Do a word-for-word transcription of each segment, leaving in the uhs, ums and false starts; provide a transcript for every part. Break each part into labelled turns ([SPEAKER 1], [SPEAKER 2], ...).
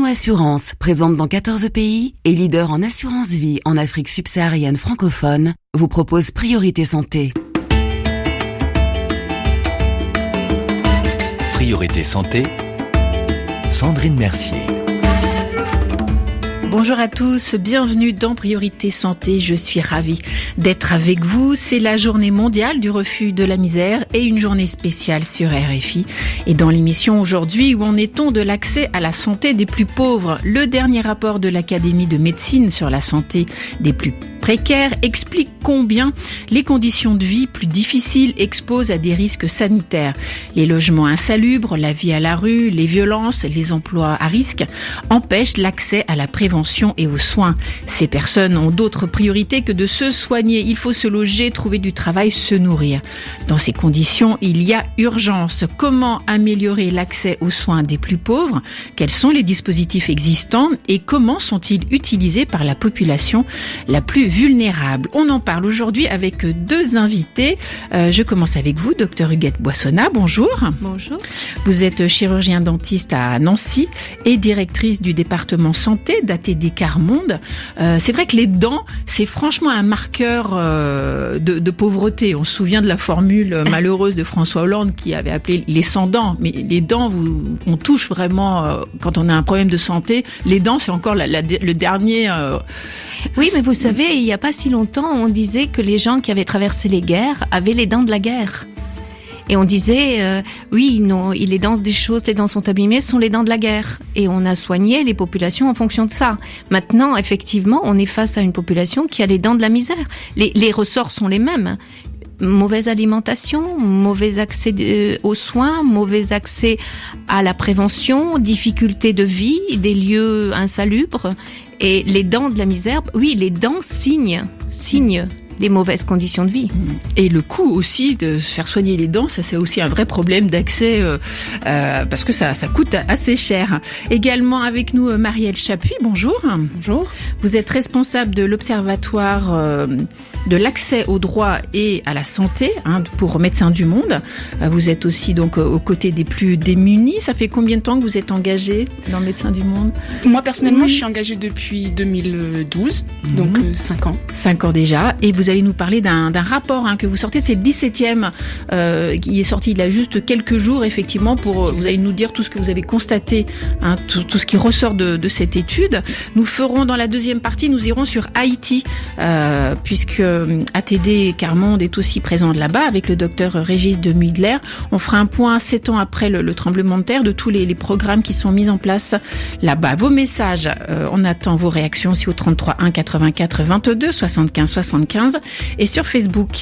[SPEAKER 1] Assurance, présente dans quatorze pays et leader en assurance vie en Afrique subsaharienne francophone, vous propose Priorité Santé.
[SPEAKER 2] Priorité Santé, Sandrine Mercier.
[SPEAKER 3] Bonjour à tous, bienvenue dans Priorité Santé, je suis ravie d'être avec vous. C'est la journée mondiale du refus de la misère et une journée spéciale sur R F I. Et dans l'émission aujourd'hui, où en est-on de l'accès à la santé des plus pauvres? Le dernier rapport de l'Académie de médecine sur la santé des plus précaires explique combien les conditions de vie plus difficiles exposent à des risques sanitaires. Les logements insalubres, la vie à la rue, les violences, les emplois à risque empêchent l'accès à la prévention et aux soins. Ces personnes ont d'autres priorités que de se soigner. Il faut se loger, trouver du travail, se nourrir. Dans ces conditions, il y a urgence. Comment améliorer l'accès aux soins des plus pauvres? Quels sont les dispositifs existants et comment sont-ils utilisés par la population la plus vulnérable? On en parle aujourd'hui avec deux invités. Euh, je commence avec vous, docteur Huguette Boissonnat. Bonjour.
[SPEAKER 4] Bonjour.
[SPEAKER 3] Vous êtes chirurgien dentiste à Nancy et directrice du département santé d'A T D Carmonde. Euh, c'est vrai que les dents, c'est franchement un marqueur euh, de, de pauvreté. On se souvient de la formule malheureuse de François Hollande qui avait appelé les sans dents. Mais les dents, vous, on touche vraiment, euh, quand on a un problème de santé, les dents, c'est encore la, la, le dernier... Euh,
[SPEAKER 4] Oui, mais vous savez, il n'y a pas si longtemps, on disait que les gens qui avaient traversé les guerres avaient les dents de la guerre. Et on disait, euh, oui, non, les dents des choses, les dents sont abîmées, sont les dents de la guerre. Et on a soigné les populations en fonction de ça. Maintenant, effectivement, on est face à une population qui a les dents de la misère. Les, les ressorts sont les mêmes. Mauvaise alimentation, mauvais accès de, aux soins, mauvais accès à la prévention, difficulté de vie, des lieux insalubres. Et les dents de la misère, oui, les dents signent, signent des mauvaises conditions de vie.
[SPEAKER 3] Et le coût aussi de faire soigner les dents, ça c'est aussi un vrai problème d'accès euh, euh, parce que ça, ça coûte assez cher. Également avec nous Marielle Chapuis, bonjour.
[SPEAKER 5] Bonjour.
[SPEAKER 3] Vous êtes responsable de l'Observatoire euh, de l'accès aux droits et à la santé hein, pour Médecins du Monde. Vous êtes aussi donc aux côtés des plus démunis. Ça fait combien de temps que vous êtes engagé dans Médecins du Monde?
[SPEAKER 5] Moi personnellement,
[SPEAKER 3] mmh.
[SPEAKER 5] je suis engagée depuis deux mille douze, mmh. donc euh, cinq ans.
[SPEAKER 3] cinq ans déjà. Et vous allez nous parler d'un, d'un rapport hein, que vous sortez, c'est le dix-septième euh, qui est sorti il y a juste quelques jours effectivement. Pour vous allez nous dire tout ce que vous avez constaté, hein, tout, tout ce qui ressort de, de cette étude. Nous ferons dans la deuxième partie, nous irons sur Haïti euh, puisque A T D Carmonde est aussi présent là-bas avec le docteur Régis de Mudler. On fera un point sept ans après le, le tremblement de terre de tous les, les programmes qui sont mis en place là-bas. Vos messages, euh, on attend vos réactions aussi au trente-trois un quatre-vingt-quatre vingt-deux soixante-quinze soixante-quinze et sur Facebook.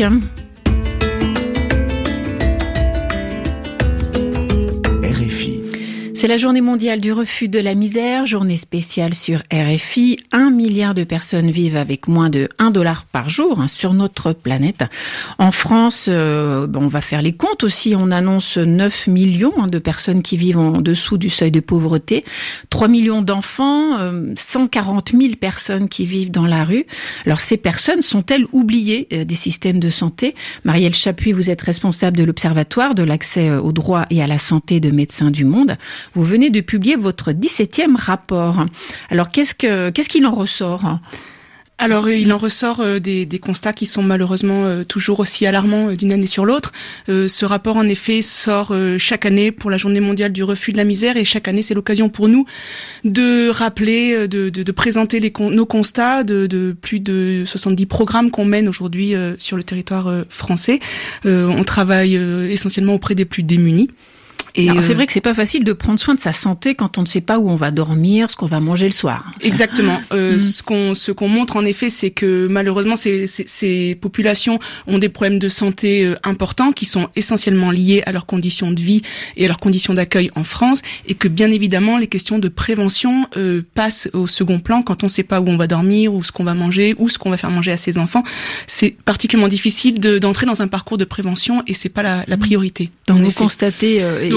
[SPEAKER 3] C'est la journée mondiale du refus de la misère, journée spéciale sur R F I. Un milliard de personnes vivent avec moins de un dollar par jour hein, sur notre planète. En France, euh, on va faire les comptes aussi. On annonce neuf millions hein, de personnes qui vivent en dessous du seuil de pauvreté. trois millions d'enfants, euh, cent quarante mille personnes qui vivent dans la rue. Alors ces personnes sont-elles oubliées euh, des systèmes de santé? Marielle Chapuis, vous êtes responsable de l'Observatoire de l'accès aux droits et à la santé de Médecins du Monde. Vous venez de publier votre dix-septième rapport. Alors, qu'est-ce que, qu'est-ce qu'il en ressort ?
[SPEAKER 5] Alors, il en ressort euh, des, des constats qui sont malheureusement euh, toujours aussi alarmants euh, d'une année sur l'autre. Euh, ce rapport, en effet, sort euh, chaque année pour la Journée mondiale du refus de la misère, et chaque année, c'est l'occasion pour nous de rappeler, de, de, de présenter les, nos constats de, de plus de soixante-dix programmes qu'on mène aujourd'hui euh, sur le territoire euh, français. Euh, on travaille euh, essentiellement auprès des plus démunis.
[SPEAKER 3] Et alors, c'est vrai que c'est pas facile de prendre soin de sa santé quand on ne sait pas où on va dormir, ce qu'on va manger le soir.
[SPEAKER 5] Exactement. Euh, mmh. Ce qu'on ce qu'on montre en effet, c'est que malheureusement ces, ces ces populations ont des problèmes de santé euh, importants qui sont essentiellement liés à leurs conditions de vie et à leurs conditions d'accueil en France, et que bien évidemment les questions de prévention euh, passent au second plan quand on ne sait pas où on va dormir, ou ce qu'on va manger, ou ce qu'on va faire manger à ses enfants. C'est particulièrement difficile de, d'entrer dans un parcours de prévention, et c'est pas la, la priorité.
[SPEAKER 3] Donc vous effet. constatez euh,
[SPEAKER 5] Donc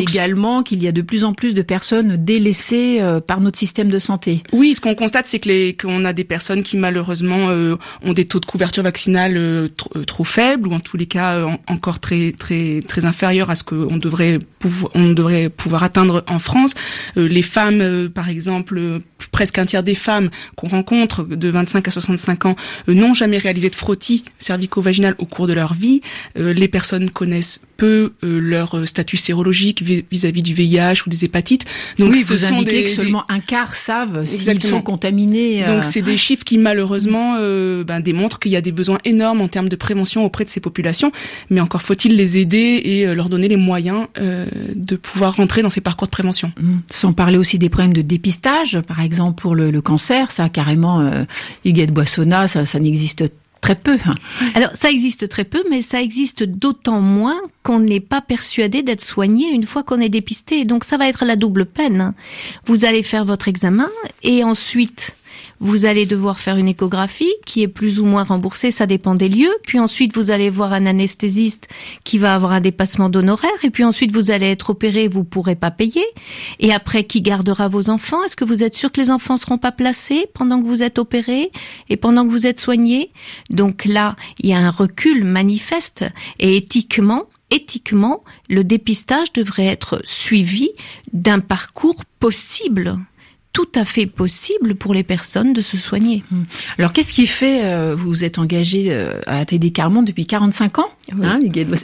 [SPEAKER 3] Donc, également qu'il y a de plus en plus de personnes délaissées euh, par notre système de santé.
[SPEAKER 5] Oui, ce qu'on constate, c'est que les, qu'on a des personnes qui malheureusement euh, ont des taux de couverture vaccinale euh, trop, euh, trop faibles, ou en tous les cas euh, encore très très très inférieurs à ce qu'on devrait pouvoir on devrait pouvoir atteindre en France. Euh, les femmes, euh, par exemple, euh, presque un tiers des femmes qu'on rencontre de vingt-cinq à soixante-cinq ans euh, n'ont jamais réalisé de frottis cervico-vaginal au cours de leur vie. Euh, les personnes connaissent peu euh, leur statut sérologique vis-à-vis du V I H ou des hépatites.
[SPEAKER 3] Donc, oui, ce vous sont indiquez des, que seulement des... un quart savent s'ils sont contaminés.
[SPEAKER 5] Euh... Donc, c'est des chiffres qui, malheureusement, euh, ben, démontrent qu'il y a des besoins énormes en termes de prévention auprès de ces populations. Mais encore faut-il les aider et euh, leur donner les moyens euh, de pouvoir rentrer dans ces parcours de prévention.
[SPEAKER 3] Sans parler aussi des problèmes de dépistage, par exemple, pour le, le cancer. Ça, carrément, euh, Huguette Boissonnat, ça, ça n'existe pas. Très peu.
[SPEAKER 4] Alors, ça existe très peu, mais ça existe d'autant moins qu'on n'est pas persuadé d'être soigné une fois qu'on est dépisté. Donc, ça va être la double peine. Vous allez faire votre examen et ensuite, vous allez devoir faire une échographie qui est plus ou moins remboursée, ça dépend des lieux. Puis ensuite, vous allez voir un anesthésiste qui va avoir un dépassement d'honoraires. Et puis ensuite, vous allez être opéré, vous pourrez pas payer. Et après, qui gardera vos enfants? Est-ce que vous êtes sûr que les enfants seront pas placés pendant que vous êtes opéré et pendant que vous êtes soigné? Donc là, il y a un recul manifeste. Et éthiquement, éthiquement, le dépistage devrait être suivi d'un parcours possible. Tout à fait possible pour les personnes de se soigner.
[SPEAKER 3] Alors, qu'est-ce qui fait, euh, vous vous êtes engagé euh, à A T D Quart Monde depuis quarante-cinq ans, oui. hein,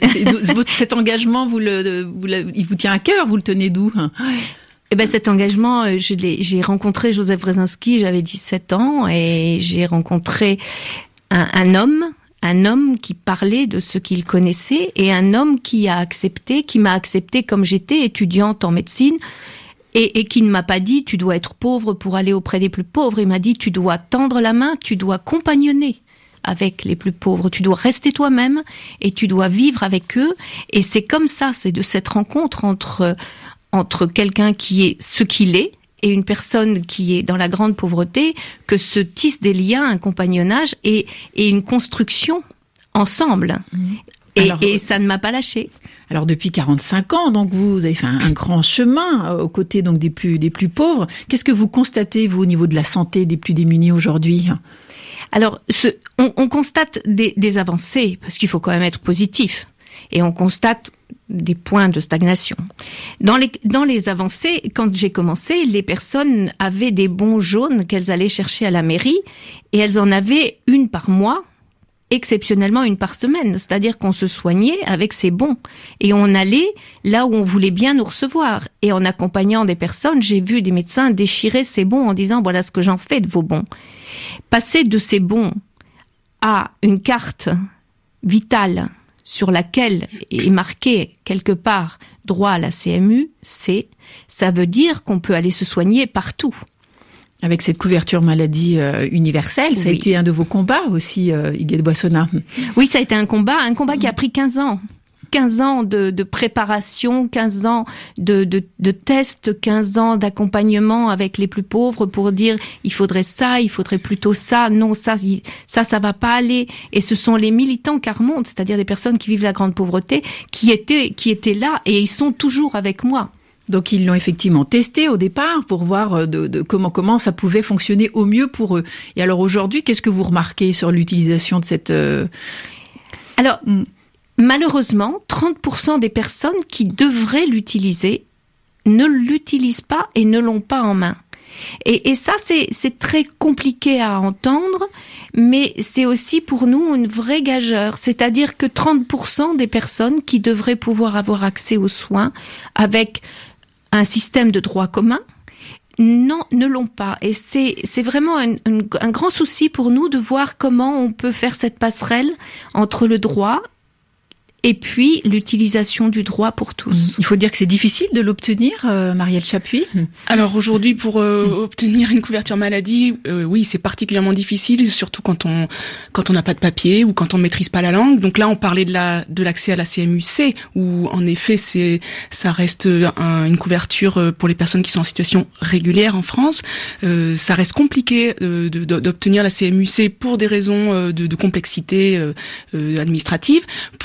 [SPEAKER 3] cet engagement, vous le, vous le, il vous tient à cœur, vous le tenez d'où?
[SPEAKER 4] Eh ben, cet engagement, je l'ai, j'ai rencontré Joseph Wrezinski, j'avais dix-sept ans, et j'ai rencontré un, un homme, un homme qui parlait de ce qu'il connaissait, et un homme qui a accepté, qui m'a accepté comme j'étais, étudiante en médecine, Et, et qui ne m'a pas dit, tu dois être pauvre pour aller auprès des plus pauvres. Il m'a dit, tu dois tendre la main, tu dois compagnonner avec les plus pauvres. Tu dois rester toi-même et tu dois vivre avec eux. Et c'est comme ça, c'est de cette rencontre entre, entre quelqu'un qui est ce qu'il est et une personne qui est dans la grande pauvreté que se tissent des liens, un compagnonnage et, et une construction ensemble. Mmh. Et, Alors, et ça ne m'a pas lâché.
[SPEAKER 3] Alors depuis quarante-cinq ans, donc vous avez fait un, un grand chemin aux côtés donc des plus des plus pauvres. Qu'est-ce que vous constatez vous au niveau de la santé des plus démunis aujourd'hui?
[SPEAKER 4] Alors, ce, on, on constate des, des avancées parce qu'il faut quand même être positif, et on constate des points de stagnation. Dans les dans les avancées, quand j'ai commencé, les personnes avaient des bons jaunes qu'elles allaient chercher à la mairie, et elles en avaient une par mois. Exceptionnellement une par semaine, c'est-à-dire qu'on se soignait avec ces bons et on allait là où on voulait bien nous recevoir. Et en accompagnant des personnes, j'ai vu des médecins déchirer ces bons en disant voilà ce que j'en fais de vos bons. Passer de ces bons à une carte vitale sur laquelle est marqué quelque part droit à la C M U, c'est ça veut dire qu'on peut aller se soigner partout.
[SPEAKER 3] Avec cette couverture maladie euh, universelle, ça oui. a été un de vos combats aussi, euh, Huguette Boissonnat.
[SPEAKER 4] Oui, ça a été un combat, un combat qui a pris quinze ans. quinze ans de, de préparation, quinze ans de, de, de tests, quinze ans d'accompagnement avec les plus pauvres pour dire il faudrait ça, il faudrait plutôt ça, non, ça, ça, ça va pas aller. Et ce sont les militants Quart Monde, c'est-à-dire des personnes qui vivent la grande pauvreté, qui étaient, qui étaient là et ils sont toujours avec moi.
[SPEAKER 3] Donc ils l'ont effectivement testé au départ pour voir de, de comment comment ça pouvait fonctionner au mieux pour eux. Et alors aujourd'hui, qu'est-ce que vous remarquez sur l'utilisation de cette euh...
[SPEAKER 4] Alors mm. malheureusement, trente pour cent des personnes qui devraient l'utiliser ne l'utilisent pas et ne l'ont pas en main. Et, et ça, c'est, c'est très compliqué à entendre, mais c'est aussi pour nous une vraie gageure. C'est-à-dire que trente pour cent des personnes qui devraient pouvoir avoir accès aux soins avec un système de droit commun, non, ne l'ont pas. Et c'est, c'est vraiment un, un, un grand souci pour nous de voir comment on peut faire cette passerelle entre le droit et puis l'utilisation du droit pour tous.
[SPEAKER 3] Il faut dire que c'est difficile de l'obtenir, euh, Marielle Chapuis.
[SPEAKER 5] Alors aujourd'hui, pour euh, obtenir une couverture maladie, euh, oui, c'est particulièrement difficile, surtout quand on quand on n'a pas de papier ou quand on maîtrise pas la langue. Donc là, on parlait de la de l'accès à la C M U C, où en effet, c'est ça reste un, une couverture pour les personnes qui sont en situation régulière en France. Euh, ça reste compliqué euh, de, de, d'obtenir la C M U C pour des raisons euh, de, de complexité euh, euh, administrative. Pour ce qui concerne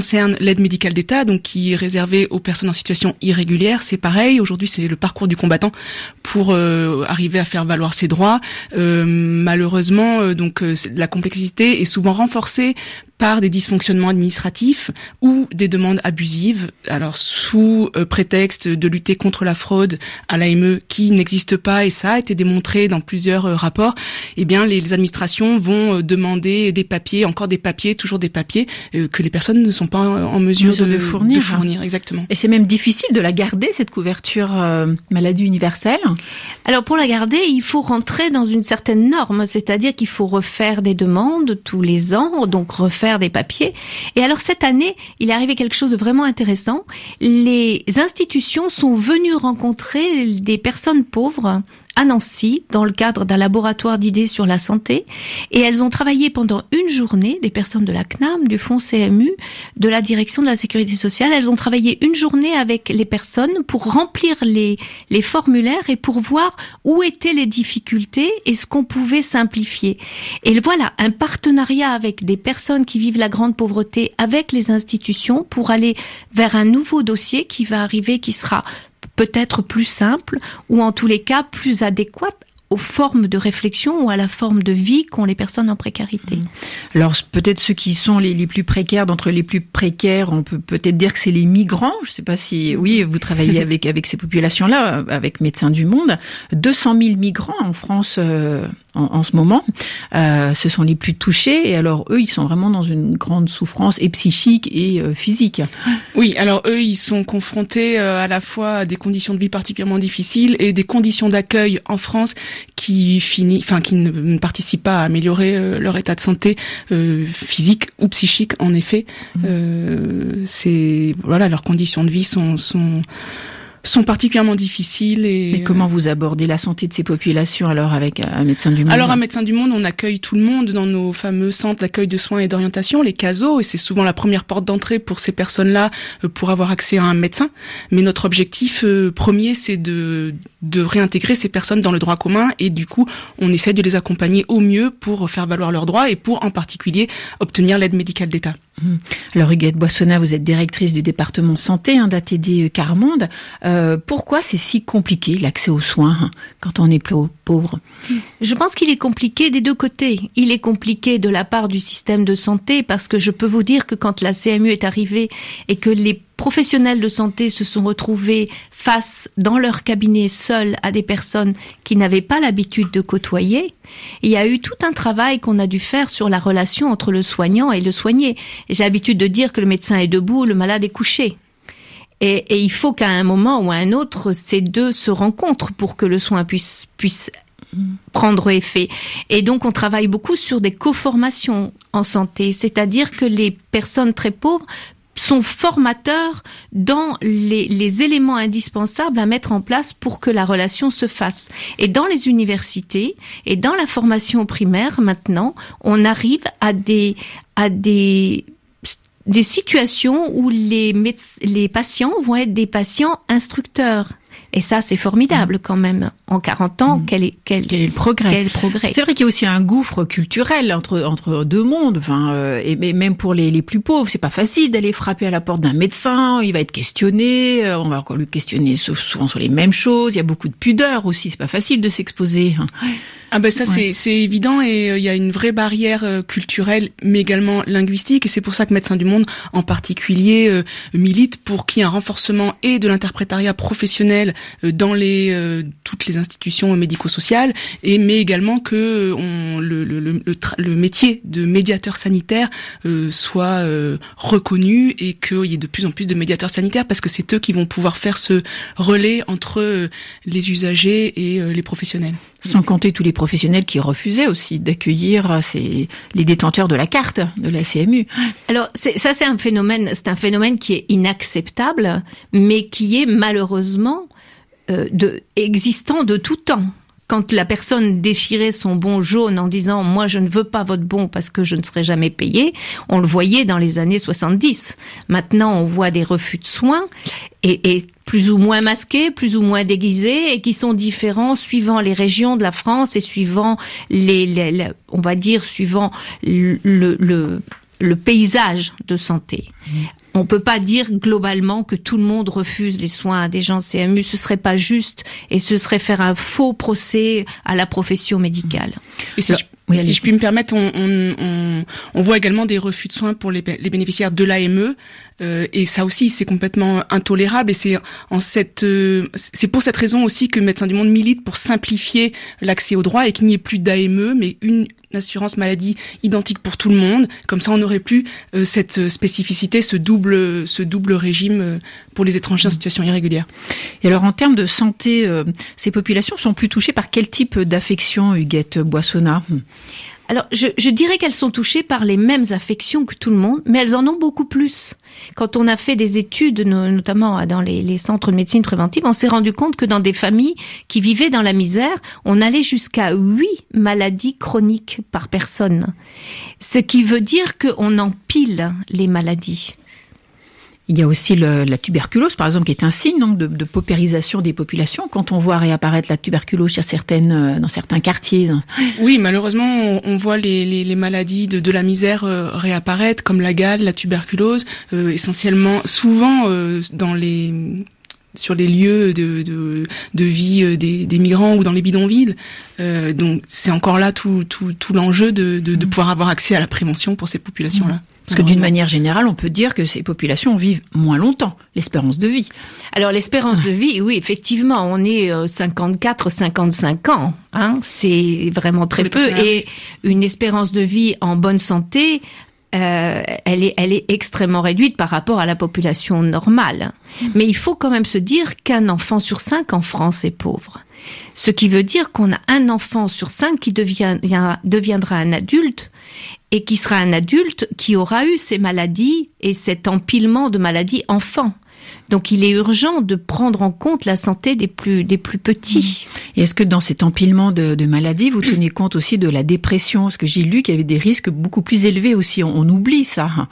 [SPEAKER 5] concerne l'aide médicale d'État, donc qui est réservée aux personnes en situation irrégulière, c'est pareil. Aujourd'hui, c'est le parcours du combattant pour euh, arriver à faire valoir ses droits. Euh, malheureusement, euh, donc euh, la complexité est souvent renforcée par des dysfonctionnements administratifs ou des demandes abusives, alors sous euh, prétexte de lutter contre la fraude à l'A M E qui n'existe pas, et ça a été démontré dans plusieurs euh, rapports. Eh bien, les, les administrations vont euh, demander des papiers, encore des papiers, toujours des papiers euh, que les personnes ne sont pas en, en mesure, mesure de, de fournir. De fournir, exactement.
[SPEAKER 3] Et c'est même difficile de la garder, cette couverture euh, maladie universelle.
[SPEAKER 4] Alors pour la garder, il faut rentrer dans une certaine norme, c'est-à-dire qu'il faut refaire des demandes tous les ans, donc refaire des papiers. Et alors cette année, il est arrivé quelque chose de vraiment intéressant. Les institutions sont venues rencontrer des personnes pauvres à Nancy, dans le cadre d'un laboratoire d'idées sur la santé, et elles ont travaillé pendant une journée, des personnes de la C N A M, du Fonds C M U, de la Direction de la Sécurité sociale, elles ont travaillé une journée avec les personnes pour remplir les, les formulaires et pour voir où étaient les difficultés et ce qu'on pouvait simplifier. Et voilà, un partenariat avec des personnes qui vivent la grande pauvreté, avec les institutions, pour aller vers un nouveau dossier qui va arriver, qui sera peut-être plus simple, ou en tous les cas plus adéquate aux formes de réflexion ou à la forme de vie qu'ont les personnes en précarité.
[SPEAKER 3] Alors peut-être ceux qui sont les, les plus précaires, d'entre les plus précaires, on peut peut-être dire que c'est les migrants. Je ne sais pas si, oui, vous travaillez avec avec ces populations-là, avec Médecins du Monde. deux cent mille migrants en France euh, en, en ce moment. Euh, ce sont les plus touchés, et alors eux, ils sont vraiment dans une grande souffrance, et psychique et euh, physique.
[SPEAKER 5] Oui, alors eux, ils sont confrontés euh, à la fois à des conditions de vie particulièrement difficiles et des conditions d'accueil en France qui finit, enfin qui ne, ne participent pas à améliorer euh, leur état de santé euh, physique ou psychique. En effet, mmh. euh, c'est voilà, leurs conditions de vie sont sont sont particulièrement difficiles. Et,
[SPEAKER 3] et comment vous abordez la santé de ces populations alors avec un Médecin du Monde?
[SPEAKER 5] Alors à Médecins du Monde, on accueille tout le monde dans nos fameux centres d'accueil de soins et d'orientation, les C A S O, et c'est souvent la première porte d'entrée pour ces personnes-là pour avoir accès à un médecin. Mais notre objectif euh, premier, c'est de de réintégrer ces personnes dans le droit commun, et du coup, on essaie de les accompagner au mieux pour faire valoir leurs droits et pour en particulier obtenir l'aide médicale d'État.
[SPEAKER 3] Alors Huguette Boissonnat, vous êtes directrice du département santé hein, d'A T D Quart-Monde. Euh, pourquoi c'est si compliqué l'accès aux soins hein, quand on est pauvre?
[SPEAKER 4] Je pense qu'il est compliqué des deux côtés. Il est compliqué de la part du système de santé, parce que je peux vous dire que quand la C M U est arrivée et que les professionnels de santé se sont retrouvés face, dans leur cabinet, seuls à des personnes qui n'avaient pas l'habitude de côtoyer, il y a eu tout un travail qu'on a dû faire sur la relation entre le soignant et le soigné. Et j'ai l'habitude de dire que le médecin est debout, le malade est couché. Et, et il faut qu'à un moment ou à un autre, ces deux se rencontrent pour que le soin puisse, puisse prendre effet. Et donc, on travaille beaucoup sur des co-formations en santé, c'est-à-dire que les personnes très pauvres sont formateurs dans les, les éléments indispensables à mettre en place pour que la relation se fasse. Et dans les universités et dans la formation primaire, maintenant, on arrive à des, à des, des situations où les, méde- les patients vont être des patients instructeurs. Et ça, c'est formidable quand même. En quarante ans, mmh. quel, est, quel,
[SPEAKER 3] quel est le progrès,
[SPEAKER 4] quel progrès.
[SPEAKER 3] C'est vrai qu'il y a aussi un gouffre culturel entre, entre deux mondes. Enfin, euh, et, et même pour les, les plus pauvres, c'est pas facile d'aller frapper à la porte d'un médecin. Il va être questionné. On va encore lui questionner souvent sur les mêmes choses. Il y a beaucoup de pudeur aussi. C'est pas facile de s'exposer.
[SPEAKER 5] Ah ben ça ouais. c'est c'est évident, et il euh, y a une vraie barrière euh, culturelle mais également linguistique, et c'est pour ça que Médecins du Monde en particulier euh, milite pour qu'il y ait un renforcement et de l'interprétariat professionnel euh, dans les euh, toutes les institutions médico-sociales, et mais également que euh, on le le le, le, tra- le métier de médiateur sanitaire euh, soit euh, reconnu, et qu'il y ait de plus en plus de médiateurs sanitaires, parce que c'est eux qui vont pouvoir faire ce relais entre euh, les usagers et euh, les professionnels.
[SPEAKER 3] Sans compter tous les professionnels qui refusaient aussi d'accueillir ces, les détenteurs de la carte de la C M U.
[SPEAKER 4] Alors c'est, ça, c'est un phénomène, c'est un phénomène qui est inacceptable, mais qui est malheureusement euh, de, existant de tout temps. Quand la personne déchirait son bon jaune en disant « moi je ne veux pas votre bon parce que je ne serai jamais payé », on le voyait dans les années soixante-dix. Maintenant, on voit des refus de soins et, et plus ou moins masqués, plus ou moins déguisés, et qui sont différents suivant les régions de la France et suivant les, les, les on va dire, suivant le, le, le le paysage de santé. Mmh. On peut pas dire globalement que tout le monde refuse les soins des gens C M U, ce serait pas juste et ce serait faire un faux procès à la profession médicale.
[SPEAKER 5] Et si, Alors, je, oui, si je puis me permettre, on, on, on, on voit également des refus de soins pour les, les bénéficiaires de l'A M E, euh, et ça aussi c'est complètement intolérable. Et c'est en cette, euh, c'est pour cette raison aussi que Médecins du Monde milite pour simplifier l'accès aux droits et qu'il n'y ait plus d'A M E, mais une assurance maladie identique pour tout le monde. Comme ça, on n'aurait plus euh, cette spécificité, ce double, ce double régime euh, pour les étrangers en situation irrégulière.
[SPEAKER 3] Et alors, en termes de santé, euh, ces populations sont plus touchées par quel type d'affection, Huguette Boissonnat ?
[SPEAKER 4] Alors, je, je dirais qu'elles sont touchées par les mêmes affections que tout le monde, mais elles en ont beaucoup plus. Quand on a fait des études, notamment dans les, les centres de médecine préventive, on s'est rendu compte que dans des familles qui vivaient dans la misère, on allait jusqu'à huit maladies chroniques par personne. Ce qui veut dire qu'on empile les maladies.
[SPEAKER 3] Il y a aussi le, la tuberculose, par exemple, qui est un signe donc, de, de paupérisation des populations. Quand on voit réapparaître la tuberculose chez certaines, dans certains quartiers.
[SPEAKER 5] Oui, malheureusement, on, on voit les, les, les maladies de, de la misère euh, réapparaître, comme la gale, la tuberculose, euh, essentiellement, souvent euh, dans les sur les lieux de, de, de vie des, des migrants ou dans les bidonvilles. Euh, donc, c'est encore là tout, tout, tout l'enjeu de, de, de pouvoir avoir accès à la prévention pour ces populations-là.
[SPEAKER 3] Parce que d'une manière générale, on peut dire que ces populations vivent moins longtemps, l'espérance de vie.
[SPEAKER 4] Alors l'espérance de vie, oui, effectivement, on est cinquante-quatre, cinquante-cinq ans, hein, c'est vraiment très peu. Et une espérance de vie en bonne santé, euh, elle est, elle est extrêmement réduite par rapport à la population normale. Mais il faut quand même se dire qu'un enfant sur cinq en France est pauvre. Ce qui veut dire qu'on a un enfant sur cinq qui devient, deviendra un adulte et qui sera un adulte qui aura eu ces maladies et cet empilement de maladies enfant. Donc il est urgent de prendre en compte la santé des plus, des plus petits.
[SPEAKER 3] Et est-ce que dans cet empilement de, de maladies, vous tenez compte aussi de la dépression ? Parce que j'ai lu qu'il y avait des risques beaucoup plus élevés aussi. On, on oublie ça.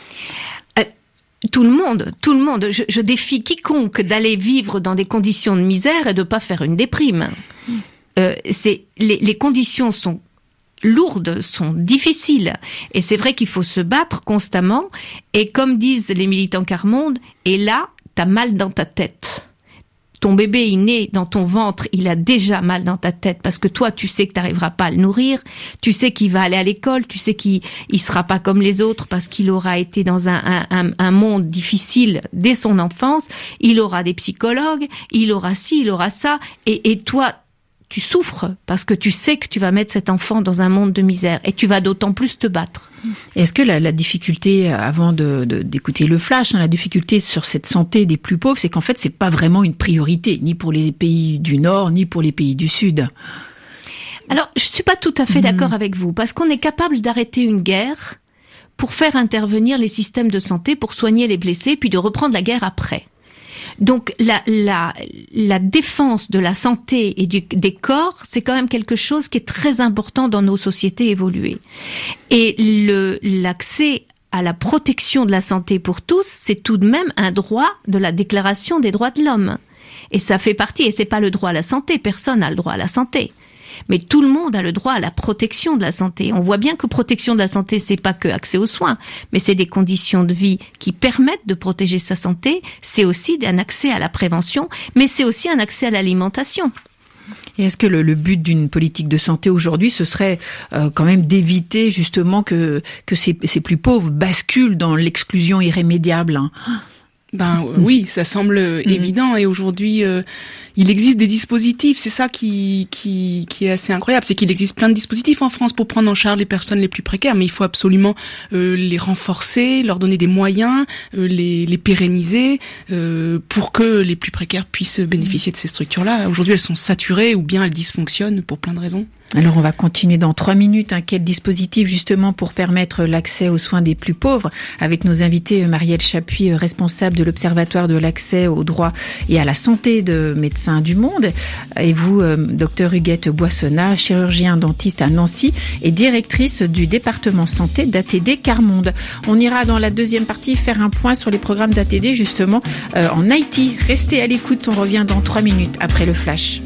[SPEAKER 4] Euh, tout le monde, tout le monde. Je, je défie quiconque d'aller vivre dans des conditions de misère et de pas faire une déprime. Euh, c'est, les, les conditions sont lourdes, sont difficiles. Et c'est vrai qu'il faut se battre constamment. Et comme disent les militants quart-monde, et là, t'as mal dans ta tête. Ton bébé est né dans ton ventre, il a déjà mal dans ta tête parce que toi, tu sais que t'arriveras pas à le nourrir, tu sais qu'il va aller à l'école, tu sais qu'il il sera pas comme les autres parce qu'il aura été dans un, un, un monde difficile dès son enfance, il aura des psychologues, il aura ci, il aura ça, et, et toi, tu souffres parce que tu sais que tu vas mettre cet enfant dans un monde de misère et tu vas d'autant plus te battre.
[SPEAKER 3] Est-ce que la, la difficulté, avant de, de, d'écouter le flash, hein, la difficulté sur cette santé des plus pauvres, c'est qu'en fait, c'est pas vraiment une priorité, ni pour les pays du Nord, ni pour les pays du Sud.
[SPEAKER 4] Alors, je suis pas tout à fait mmh. d'accord avec vous, parce qu'on est capable d'arrêter une guerre pour faire intervenir les systèmes de santé, pour soigner les blessés, puis de reprendre la guerre après. Donc la, la, la défense de la santé et du, des corps, c'est quand même quelque chose qui est très important dans nos sociétés évoluées. Et le, l'accès à la protection de la santé pour tous, c'est tout de même un droit de la Déclaration des droits de l'homme. Et ça fait partie, et c'est pas le droit à la santé, personne n'a le droit à la santé. Mais tout le monde a le droit à la protection de la santé. On voit bien que protection de la santé, c'est pas que accès aux soins, mais c'est des conditions de vie qui permettent de protéger sa santé. C'est aussi un accès à la prévention, mais c'est aussi un accès à l'alimentation.
[SPEAKER 3] Et est-ce que le, le but d'une politique de santé aujourd'hui, ce serait euh, quand même d'éviter justement que, que ces, ces plus pauvres basculent dans l'exclusion irrémédiable, hein ?
[SPEAKER 5] Ben euh, oui, ça semble euh, mmh. évident, et aujourd'hui euh, il existe des dispositifs, c'est ça qui qui qui est assez incroyable, c'est qu'il existe plein de dispositifs en France pour prendre en charge les personnes les plus précaires, mais il faut absolument euh, les renforcer, leur donner des moyens, euh, les les pérenniser euh, pour que les plus précaires puissent bénéficier de ces structures-là. Aujourd'hui, elles sont saturées ou bien elles dysfonctionnent pour plein de raisons.
[SPEAKER 3] Alors on va continuer dans trois minutes. Hein, quel dispositif justement pour permettre l'accès aux soins des plus pauvres, avec nos invités Marielle Chapuis, responsable de l'Observatoire de l'accès aux droits et à la santé de Médecins du Monde, et vous, euh, docteur Huguette Boissonnat, chirurgien dentiste à Nancy et directrice du département santé d'A T D Quart-Monde. On ira dans la deuxième partie faire un point sur les programmes d'A T D justement euh, en Haïti. Restez à l'écoute, on revient dans trois minutes après le flash.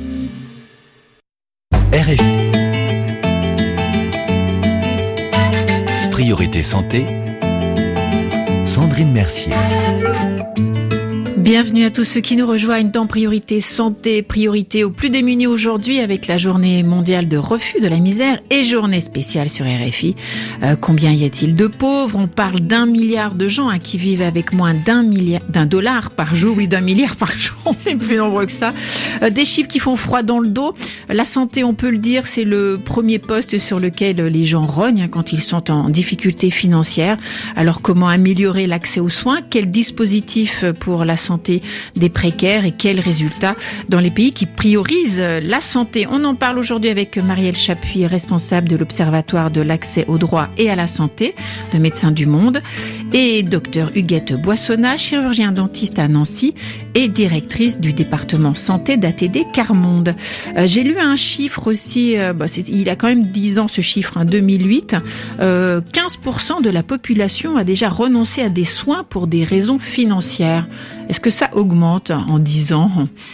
[SPEAKER 2] R F I. Priorité santé, Sandrine Mercier.
[SPEAKER 3] Bienvenue à tous ceux qui nous rejoignent dans Priorité Santé, priorité aux plus démunis aujourd'hui avec la journée mondiale de refus de la misère et journée spéciale sur R F I. Euh, combien y a-t-il de pauvres ? On parle d'un milliard de gens hein, qui vivent avec moins d'un milliard, d'un dollar par jour, oui d'un milliard par jour, on est plus nombreux que ça. Euh, des chiffres qui font froid dans le dos. La santé, on peut le dire, c'est le premier poste sur lequel les gens rognent hein, quand ils sont en difficulté financière. Alors comment améliorer l'accès aux soins ? Quel dispositif pour la santé des précaires et quels résultats dans les pays qui priorisent la santé. On en parle aujourd'hui avec Marielle Chapuis, responsable de l'Observatoire de l'accès aux droits et à la santé de Médecins du Monde, et docteur Huguette Boissonnat, chirurgien dentiste à Nancy et directrice du département santé d'A T D Carmonde. Euh, j'ai lu un chiffre aussi, euh, bah c'est, il a quand même dix ans ce chiffre, hein, deux mille huit, euh, quinze pour cent de la population a déjà renoncé à des soins pour des raisons financières. Est-ce que ça augmente en dix ans ?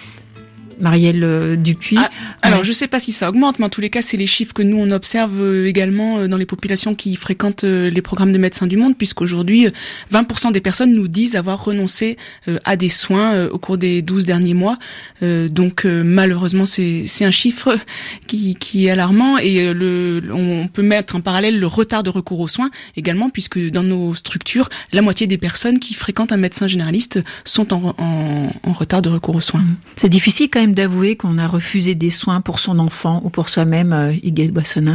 [SPEAKER 3] Marielle Dupuis.
[SPEAKER 5] Ah, alors, ouais. Je sais pas si ça augmente, mais en tous les cas, c'est les chiffres que nous, on observe également dans les populations qui fréquentent les programmes de Médecins du Monde, puisqu'aujourd'hui, vingt pour cent des personnes nous disent avoir renoncé à des soins au cours des douze derniers mois. Donc, malheureusement, c'est, c'est un chiffre qui, qui est alarmant, et le, on peut mettre en parallèle le retard de recours aux soins également, puisque dans nos structures, la moitié des personnes qui fréquentent un médecin généraliste sont en, en, en retard de recours aux soins.
[SPEAKER 3] C'est difficile quand même d'avouer qu'on a refusé des soins pour son enfant ou pour soi-même, euh, Huguette Boissonnat.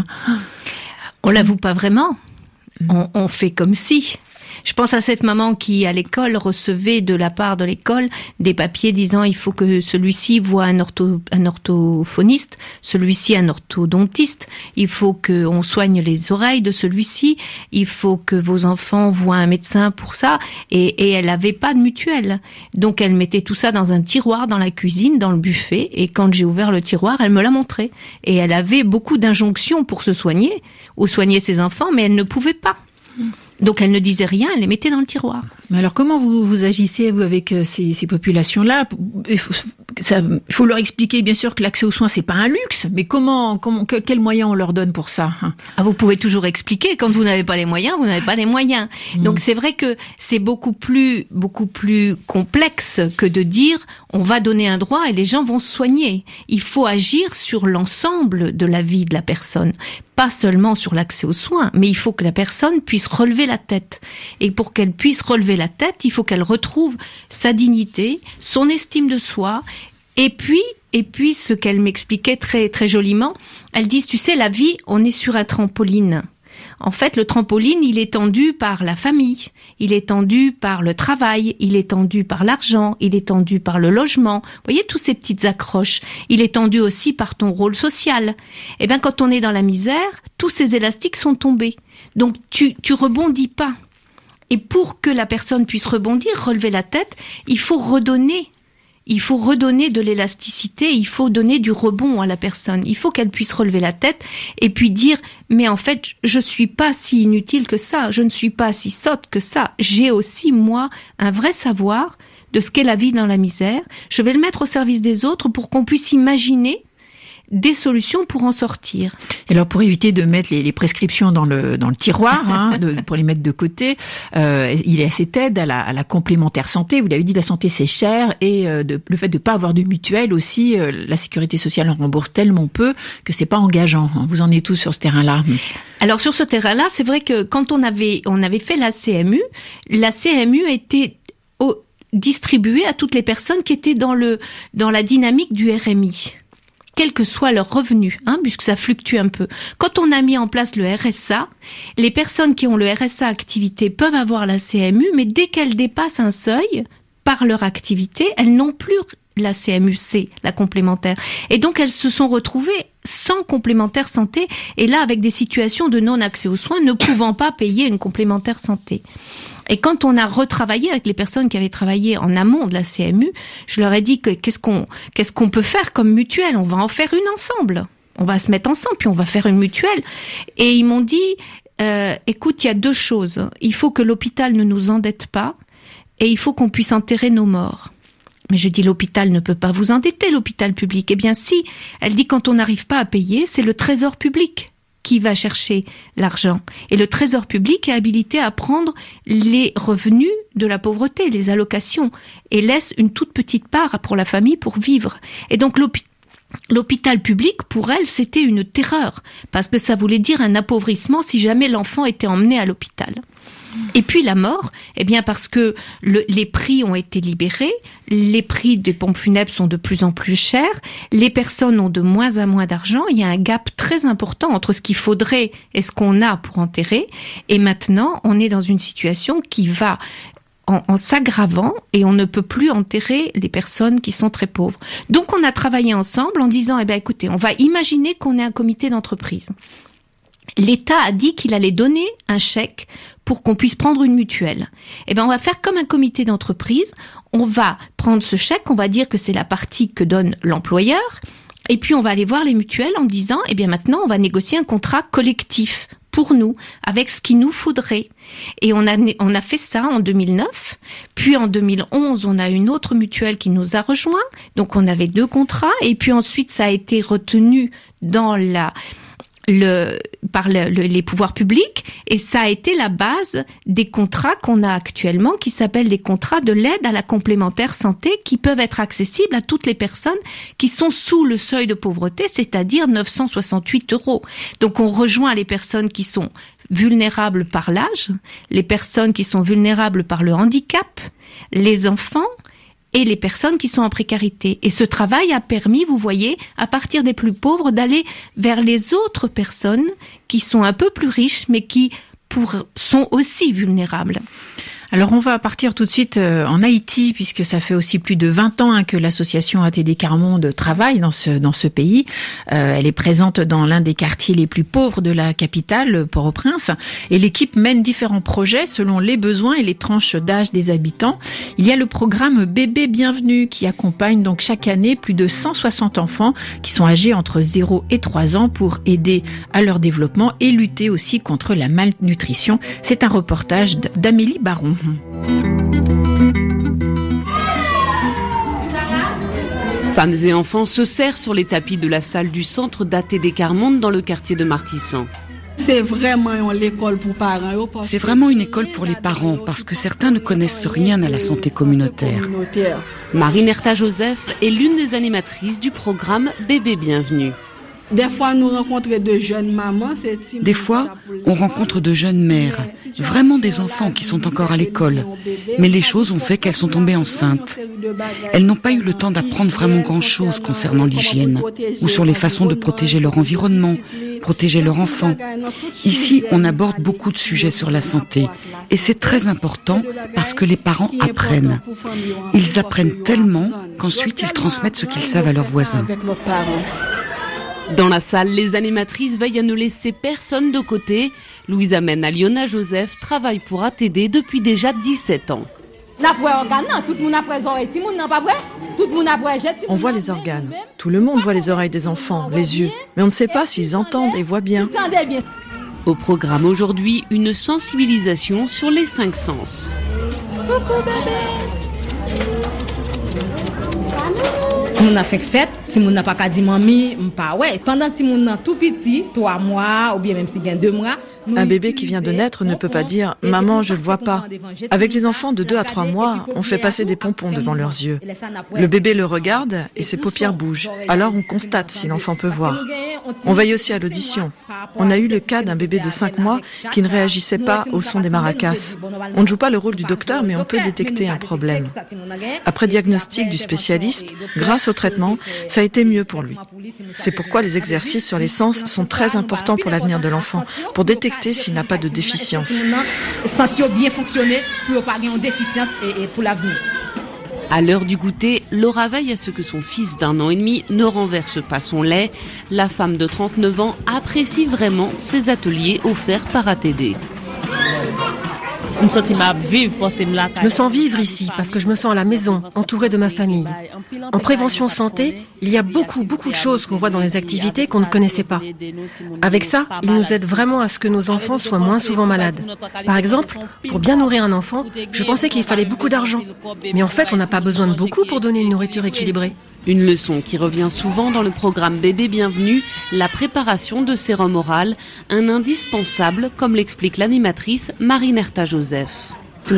[SPEAKER 4] On l'avoue pas vraiment. On, on fait comme si. Je pense à cette maman qui, à l'école, recevait de la part de l'école des papiers disant il faut que celui-ci voie un, ortho, un orthophoniste, celui-ci un orthodontiste, il faut qu'on soigne les oreilles de celui-ci, il faut que vos enfants voient un médecin pour ça, et, et elle n'avait pas de mutuelle. Donc elle mettait tout ça dans un tiroir dans la cuisine, dans le buffet, et quand j'ai ouvert le tiroir, elle me l'a montré. Et elle avait beaucoup d'injonctions pour se soigner, ou soigner ses enfants, mais elle ne pouvait pas. Donc elle ne disait rien, elle les mettait dans le tiroir.
[SPEAKER 3] Mais alors comment vous, vous agissez vous avec ces, ces populations-là ? Il faut, ça, il faut leur expliquer bien sûr que l'accès aux soins c'est pas un luxe, mais comment, comment que, quels moyens on leur donne pour ça ?
[SPEAKER 4] Ah, vous pouvez toujours expliquer. Quand vous n'avez pas les moyens, vous n'avez pas les moyens. Mmh. Donc c'est vrai que c'est beaucoup plus beaucoup plus complexe que de dire on va donner un droit et les gens vont se soigner. Il faut agir sur l'ensemble de la vie de la personne. Pas seulement sur l'accès aux soins, mais il faut que la personne puisse relever la tête. Et pour qu'elle puisse relever la tête, il faut qu'elle retrouve sa dignité, son estime de soi, et puis, et puis ce qu'elle m'expliquait très, très joliment, elle dit, tu sais, la vie, on est sur un trampoline. En fait, le trampoline, il est tendu par la famille, il est tendu par le travail, il est tendu par l'argent, il est tendu par le logement. Vous voyez, tous ces petites accroches. Il est tendu aussi par ton rôle social. Eh bien, quand on est dans la misère, tous ces élastiques sont tombés. Donc, tu, tu rebondis pas. Et pour que la personne puisse rebondir, relever la tête, il faut redonner. Il faut redonner de l'élasticité, il faut donner du rebond à la personne. Il faut qu'elle puisse relever la tête et puis dire « mais en fait, je suis pas si inutile que ça, je ne suis pas si sotte que ça. J'ai aussi, moi, un vrai savoir de ce qu'est la vie dans la misère. Je vais le mettre au service des autres pour qu'on puisse imaginer des solutions pour en sortir. »
[SPEAKER 3] Et alors, pour éviter de mettre les, les prescriptions dans le dans le tiroir, hein, de, pour les mettre de côté, euh, il est cette aide à la, à la complémentaire santé. Vous l'avez dit, la santé c'est cher, et euh, de, le fait de pas avoir de mutuelle aussi, euh, la sécurité sociale en rembourse tellement peu que c'est pas engageant. Vous en êtes tous sur ce terrain-là?
[SPEAKER 4] Alors sur ce terrain-là, c'est vrai que quand on avait on avait fait la C M U, la C M U était au, distribuée à toutes les personnes qui étaient dans le dans la dynamique du R M I. Quel que soit leur revenu, hein, puisque ça fluctue un peu. Quand on a mis en place le R S A, les personnes qui ont le R S A activité peuvent avoir la C M U, mais dès qu'elles dépassent un seuil, par leur activité, elles n'ont plus la C M U C, la complémentaire. Et donc, elles se sont retrouvées sans complémentaire santé, et là, avec des situations de non-accès aux soins, ne pouvant pas payer une complémentaire santé. Et quand on a retravaillé avec les personnes qui avaient travaillé en amont de la C M U, je leur ai dit que qu'est-ce qu'on qu'est-ce qu'on peut faire comme mutuelle ? On va en faire une ensemble. On va se mettre ensemble, puis on va faire une mutuelle. Et ils m'ont dit, euh, écoute, il y a deux choses. Il faut que l'hôpital ne nous endette pas, et il faut qu'on puisse enterrer nos morts. Mais je dis, l'hôpital ne peut pas vous endetter, l'hôpital public. Eh bien si, elle dit, quand on n'arrive pas à payer, c'est le trésor public qui va chercher l'argent. Et le Trésor public est habilité à prendre les revenus de la pauvreté, les allocations, et laisse une toute petite part pour la famille pour vivre. Et donc l'hôpital L'hôpital public, pour elle, c'était une terreur, parce que ça voulait dire un appauvrissement si jamais l'enfant était emmené à l'hôpital. Et puis la mort, eh bien parce que le, les prix ont été libérés, les prix des pompes funèbres sont de plus en plus chers, les personnes ont de moins en moins d'argent, il y a un gap très important entre ce qu'il faudrait et ce qu'on a pour enterrer, et maintenant on est dans une situation qui va En, en s'aggravant, et on ne peut plus enterrer les personnes qui sont très pauvres. Donc on a travaillé ensemble en disant, eh ben écoutez, on va imaginer qu'on est un comité d'entreprise. L'État a dit qu'il allait donner un chèque pour qu'on puisse prendre une mutuelle. Eh ben on va faire comme un comité d'entreprise, on va prendre ce chèque, on va dire que c'est la partie que donne l'employeur, et puis on va aller voir les mutuelles en disant, eh bien maintenant on va négocier un contrat collectif pour nous, avec ce qu'il nous faudrait. Et on a, on a fait ça en deux mille neuf, puis en deux mille onze, on a une autre mutuelle qui nous a rejoints, donc on avait deux contrats, et puis ensuite ça a été retenu dans la... Le, par le, le, les pouvoirs publics, et ça a été la base des contrats qu'on a actuellement, qui s'appellent des contrats de l'aide à la complémentaire santé, qui peuvent être accessibles à toutes les personnes qui sont sous le seuil de pauvreté, c'est-à-dire neuf cent soixante-huit euros. Donc on rejoint les personnes qui sont vulnérables par l'âge, les personnes qui sont vulnérables par le handicap, les enfants, et les personnes qui sont en précarité. Et ce travail a permis, vous voyez, à partir des plus pauvres, d'aller vers les autres personnes qui sont un peu plus riches, mais qui pour, sont aussi vulnérables.
[SPEAKER 3] Alors on va partir tout de suite en Haïti, puisque ça fait aussi plus de vingt ans hein, que l'association A T D Quart Monde travaille dans ce dans ce pays. Euh, elle est présente dans l'un des quartiers les plus pauvres de la capitale, Port-au-Prince, et l'équipe mène différents projets selon les besoins et les tranches d'âge des habitants. Il y a le programme Bébé Bienvenue qui accompagne donc chaque année plus de cent soixante enfants qui sont âgés entre zéro et trois ans pour aider à leur développement et lutter aussi contre la malnutrition. C'est un reportage d'Amélie Baron.
[SPEAKER 6] Femmes et enfants se serrent sur les tapis de la salle du centre d'A T D Quart Monde dans le quartier de Martissan.
[SPEAKER 7] C'est vraiment une école pour parents.
[SPEAKER 8] C'est vraiment une école pour les parents parce que certains ne connaissent rien à la santé communautaire.
[SPEAKER 6] Marie-Nerta Joseph est l'une des animatrices du programme Bébé Bienvenue.
[SPEAKER 7] Des fois, nous rencontrons de jeunes mamans.
[SPEAKER 8] Des fois, on rencontre de jeunes mères, vraiment des enfants qui sont encore à l'école. Mais les choses ont fait qu'elles sont tombées enceintes. Elles n'ont pas eu le temps d'apprendre vraiment grand-chose concernant l'hygiène ou sur les façons de protéger leur environnement, protéger leur enfant. Ici, on aborde beaucoup de sujets sur la santé et c'est très important parce que les parents apprennent. Ils apprennent tellement qu'ensuite ils transmettent ce qu'ils savent à leurs voisins.
[SPEAKER 6] Dans la salle, les animatrices veillent à ne laisser personne de côté. Louisa Mena Liona Joseph travaille pour A T D depuis déjà dix-sept ans.
[SPEAKER 9] On voit les organes. Tout le monde voit les oreilles des enfants, les yeux. Mais on ne sait pas s'ils entendent et voient bien.
[SPEAKER 6] Au programme aujourd'hui, une sensibilisation sur les cinq sens.
[SPEAKER 10] Coucou bébé. On a fait fête, si on n'a pas qu'à dire mamie, pas ouais. Pendant si on a tout petit, trois mois ou bien même si gagne deux mois.
[SPEAKER 9] Un bébé qui vient de naître ne peut pas dire « Maman, je ne le vois pas ». Avec les enfants de deux à trois mois, on fait passer des pompons devant leurs yeux. Le bébé le regarde et ses paupières bougent. Alors on constate si l'enfant peut voir. On veille aussi à l'audition. On a eu le cas d'un bébé de cinq mois qui ne réagissait pas au son des maracas. On ne joue pas le rôle du docteur, mais on peut détecter un problème. Après diagnostic du spécialiste, grâce au traitement, ça a été mieux pour lui. C'est pourquoi les exercices sur les sens sont très importants pour l'avenir de l'enfant, pour détecter s'il n'a pas de déficience.
[SPEAKER 10] bien fonctionner pour pas avoir de déficience et pour l'avenir.
[SPEAKER 6] À l'heure du goûter, Laura veille à ce que son fils d'un an et demi ne renverse pas son lait. La femme de trente-neuf ans apprécie vraiment ces ateliers offerts par A T D.
[SPEAKER 11] Je me sens vivre ici parce que je me sens à la maison, entourée de ma famille. En prévention santé, il y a beaucoup, beaucoup de choses qu'on voit dans les activités qu'on ne connaissait pas. Avec ça, ils nous aident vraiment à ce que nos enfants soient moins souvent malades. Par exemple, pour bien nourrir un enfant, je pensais qu'il fallait beaucoup d'argent. Mais en fait, on n'a pas besoin de beaucoup pour donner une nourriture équilibrée.
[SPEAKER 6] Une leçon qui revient souvent dans le programme Bébé Bienvenue, la préparation de sérum oral, un indispensable, comme l'explique l'animatrice Marie-Nerta Joseph.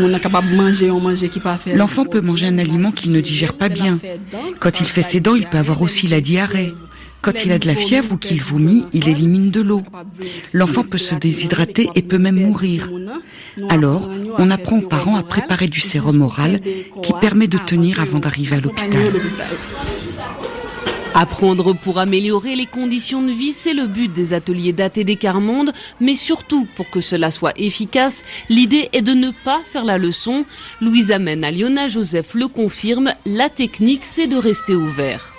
[SPEAKER 8] L'enfant peut manger un aliment qu'il ne digère pas bien. Quand il fait ses dents, il peut avoir aussi la diarrhée. Quand il a de la fièvre ou qu'il vomit, il élimine de l'eau. L'enfant peut se déshydrater et peut même mourir. Alors, on apprend aux parents à préparer du sérum oral qui permet de tenir avant d'arriver à l'hôpital.
[SPEAKER 6] Apprendre pour améliorer les conditions de vie, c'est le but des ateliers d'A T D Carmonde, mais surtout, pour que cela soit efficace, l'idée est de ne pas faire la leçon. Louise Amen à Liona Joseph le confirme, la technique c'est de rester ouvert.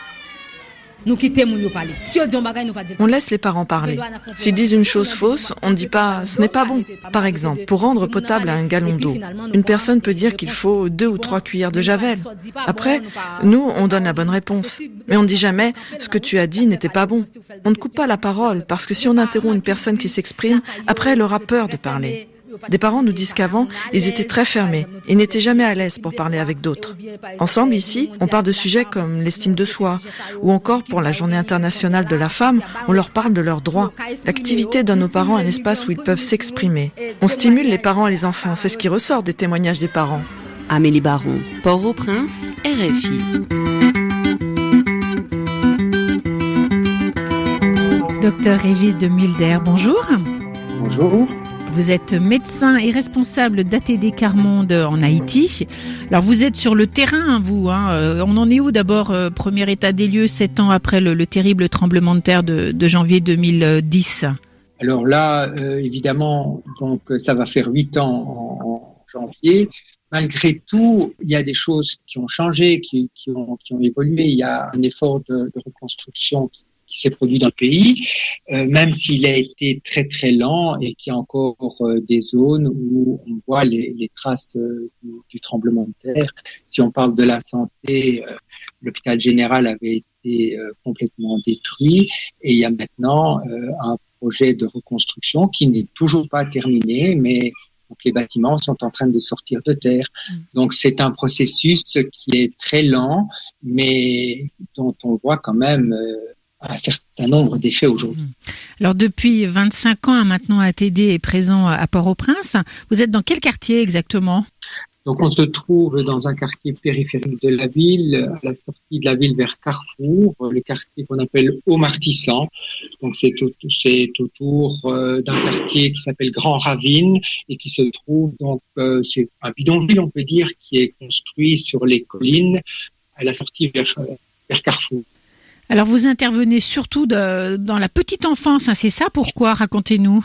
[SPEAKER 9] On laisse les parents parler. S'ils disent une chose fausse, on ne dit pas « ce n'est pas bon ». Par exemple, pour rendre potable un gallon d'eau, une personne peut dire qu'il faut deux ou trois cuillères de javel. Après, nous, on donne la bonne réponse. Mais on ne dit jamais « ce que tu as dit n'était pas bon ». On ne coupe pas la parole, parce que si on interrompt une personne qui s'exprime, après elle aura peur de parler. Des parents nous disent qu'avant, ils étaient très fermés et n'étaient jamais à l'aise pour parler avec d'autres. Ensemble, ici, on parle de sujets comme l'estime de soi ou encore pour la Journée internationale de la femme, on leur parle de leurs droits. L'activité donne aux parents un espace où ils peuvent s'exprimer. On stimule les parents et les enfants, c'est ce qui ressort des témoignages des parents.
[SPEAKER 6] Amélie Baron, Port-au-Prince, R F I.
[SPEAKER 3] Docteur Régis de Mulder, bonjour.
[SPEAKER 12] Bonjour.
[SPEAKER 3] Vous êtes médecin et responsable d'A T D Carmonde en Haïti. Alors vous êtes sur le terrain, vous. Hein. On en est où d'abord, euh, premier état des lieux, sept ans après le, le terrible tremblement de terre de, de janvier deux mille dix?
[SPEAKER 12] Alors là, euh, évidemment, donc ça va faire huit ans en, en janvier. Malgré tout, il y a des choses qui ont changé, qui, qui, ont, qui ont évolué. Il y a un effort de, de reconstruction qui qui s'est produit dans le pays, euh, même s'il a été très très lent et qu'il y a encore euh, des zones où on voit les, les traces euh, du, du tremblement de terre. Si on parle de la santé, euh, l'hôpital général avait été euh, complètement détruit et il y a maintenant euh, un projet de reconstruction qui n'est toujours pas terminé, mais donc les bâtiments sont en train de sortir de terre. Donc c'est un processus qui est très lent, mais dont on voit quand même euh, un certain nombre d'effets aujourd'hui.
[SPEAKER 3] Alors depuis vingt-cinq ans maintenant, A T D est présent à Port-au-Prince. Vous êtes dans quel quartier exactement ?
[SPEAKER 12] Donc on se trouve dans un quartier périphérique de la ville, à la sortie de la ville vers Carrefour, le quartier qu'on appelle Haut-Martissant. Donc c'est, tout, c'est autour euh, d'un quartier qui s'appelle Grand Ravine et qui se trouve donc euh, c'est un bidonville on peut dire qui est construit sur les collines à la sortie vers, vers Carrefour.
[SPEAKER 3] Alors vous intervenez surtout de, dans la petite enfance, hein, c'est ça? Pourquoi? Racontez-nous.